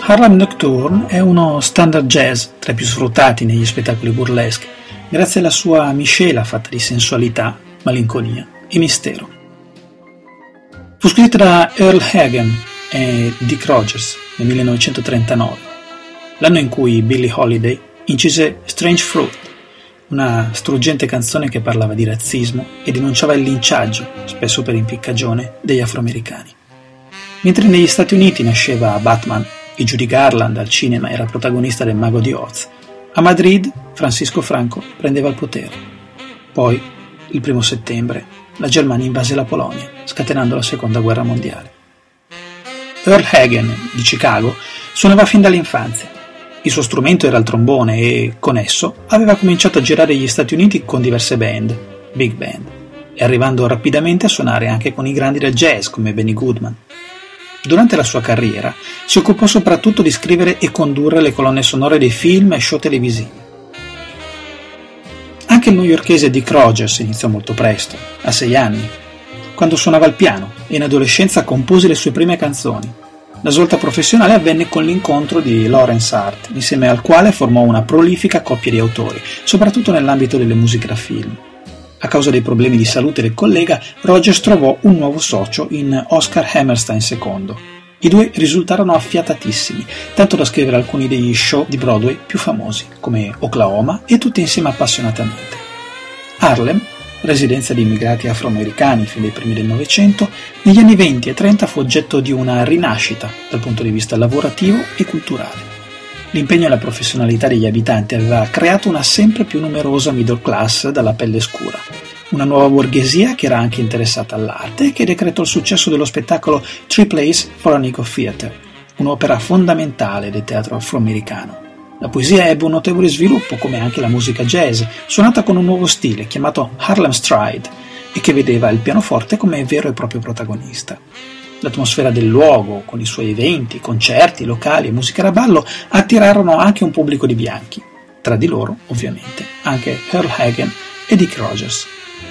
Harlem Nocturne è uno standard jazz tra i più sfruttati negli spettacoli burleschi, grazie alla sua miscela fatta di sensualità, malinconia e mistero. Fu scritta da Earl Hagen e Dick Rogers nel 1939, l'anno in cui Billie Holiday incise Strange Fruit, una struggente canzone che parlava di razzismo e denunciava il linciaggio, spesso per impiccagione, degli afroamericani. Mentre negli Stati Uniti nasceva Batman e Judy Garland al cinema era protagonista del Mago di Oz, a Madrid Francisco Franco prendeva il potere. Poi, il 1 settembre, la Germania invase la Polonia, scatenando la Seconda Guerra Mondiale. Earl Hagen, di Chicago, suonava fin dall'infanzia. Il suo strumento era il trombone e, con esso, aveva cominciato a girare gli Stati Uniti con diverse band, big band, e arrivando rapidamente a suonare anche con i grandi del jazz come Benny Goodman. Durante la sua carriera si occupò soprattutto di scrivere e condurre le colonne sonore dei film e show televisivi. Anche il newyorkese Dick Rogers iniziò molto presto, a 6 anni, quando suonava il piano e in adolescenza compose le sue prime canzoni. La svolta professionale avvenne con l'incontro di Lawrence Hart, insieme al quale formò una prolifica coppia di autori, soprattutto nell'ambito delle musiche da film. A causa dei problemi di salute del collega, Rogers trovò un nuovo socio in Oscar Hammerstein II. I due risultarono affiatatissimi, tanto da scrivere alcuni degli show di Broadway più famosi, come Oklahoma e tutti insieme appassionatamente. Harlem, residenza di immigrati afroamericani fin dai primi del Novecento, negli anni 20 e 30 fu oggetto di una rinascita dal punto di vista lavorativo e culturale. L'impegno e la professionalità degli abitanti aveva creato una sempre più numerosa middle class dalla pelle scura, una nuova borghesia che era anche interessata all'arte e che decretò il successo dello spettacolo Three Plays for a Negro Theater, un'opera fondamentale del teatro afroamericano. La poesia ebbe un notevole sviluppo, come anche la musica jazz, suonata con un nuovo stile chiamato Harlem Stride e che vedeva il pianoforte come vero e proprio protagonista. L'atmosfera del luogo, con i suoi eventi, concerti, locali e musica da ballo, attirarono anche un pubblico di bianchi. Tra di loro, ovviamente, anche Earl Hagen e Dick Rogers.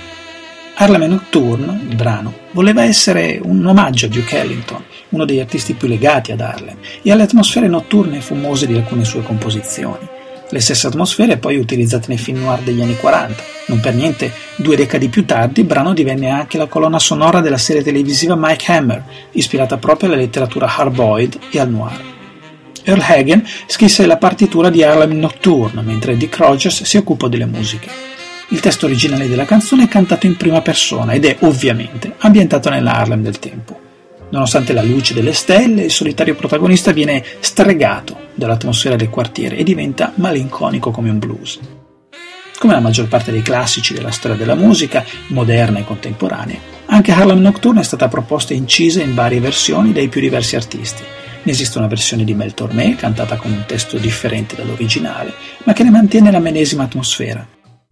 Harlem Nocturne, il brano, voleva essere un omaggio a Duke Ellington, uno degli artisti più legati ad Harlem, e alle atmosfere notturne e fumose di alcune sue composizioni. Le stesse atmosfere poi utilizzate nei film noir degli anni 40. Non per niente, 2 decadi più tardi, il brano divenne anche la colonna sonora della serie televisiva Mike Hammer, ispirata proprio alla letteratura hard-boiled e al noir. Earl Hagen scrisse la partitura di Harlem Nocturne, mentre Dick Rogers si occupò delle musiche. Il testo originale della canzone è cantato in prima persona ed è, ovviamente, ambientato nella Harlem del tempo. Nonostante la luce delle stelle, il solitario protagonista viene stregato dall'atmosfera del quartiere e diventa malinconico come un blues. Come la maggior parte dei classici della storia della musica, moderna e contemporanea, anche Harlem Nocturne è stata proposta e incisa in varie versioni dai più diversi artisti. Ne esiste una versione di Mel Tormé, cantata con un testo differente dall'originale, ma che ne mantiene la medesima atmosfera.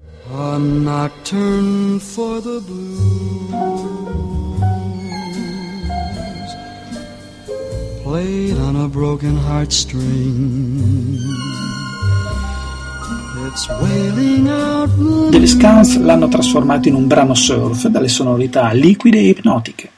A nocturne for the blues, played on a broken heartstring. It's wailing out the The Viscounts l'hanno trasformato in un brano surf dalle sonorità liquide e ipnotiche.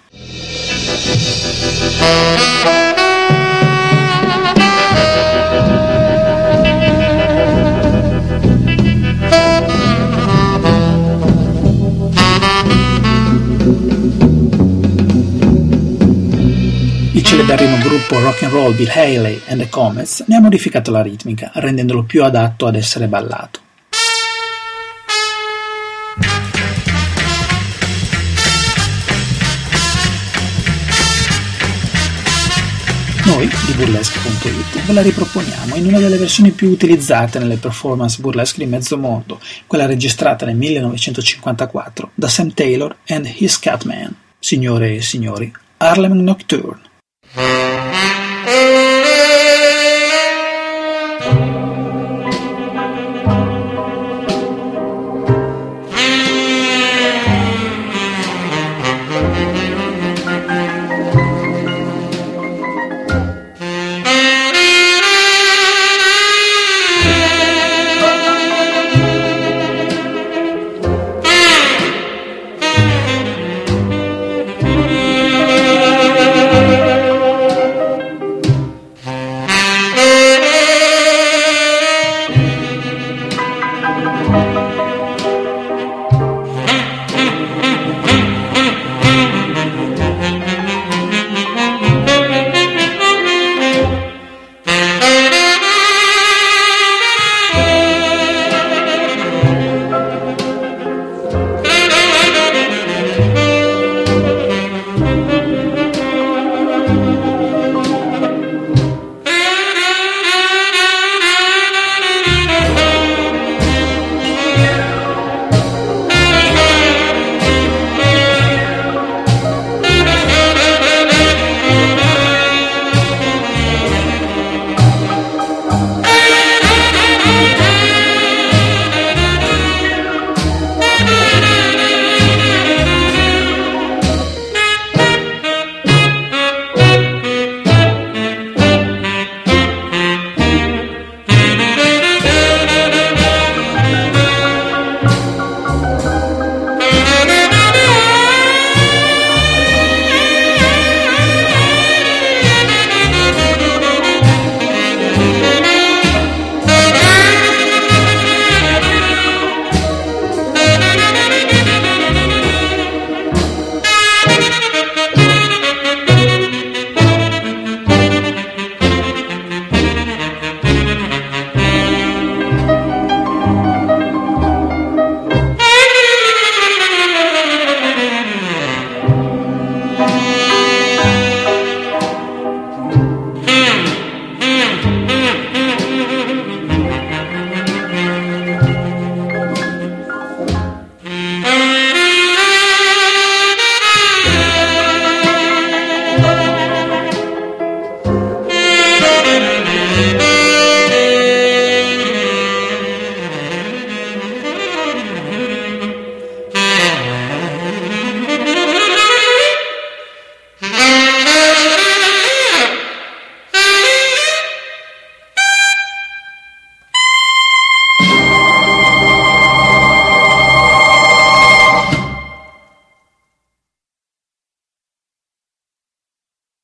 Il celeberrimo gruppo rock and roll Bill Haley and the Comets ne ha modificato la ritmica, rendendolo più adatto ad essere ballato. Noi di Burlesque.it ve la riproponiamo in una delle versioni più utilizzate nelle performance burlesque di mezzo mondo, quella registrata nel 1954 da Sam Taylor and His Catman. Signore e signori, Harlem Nocturne.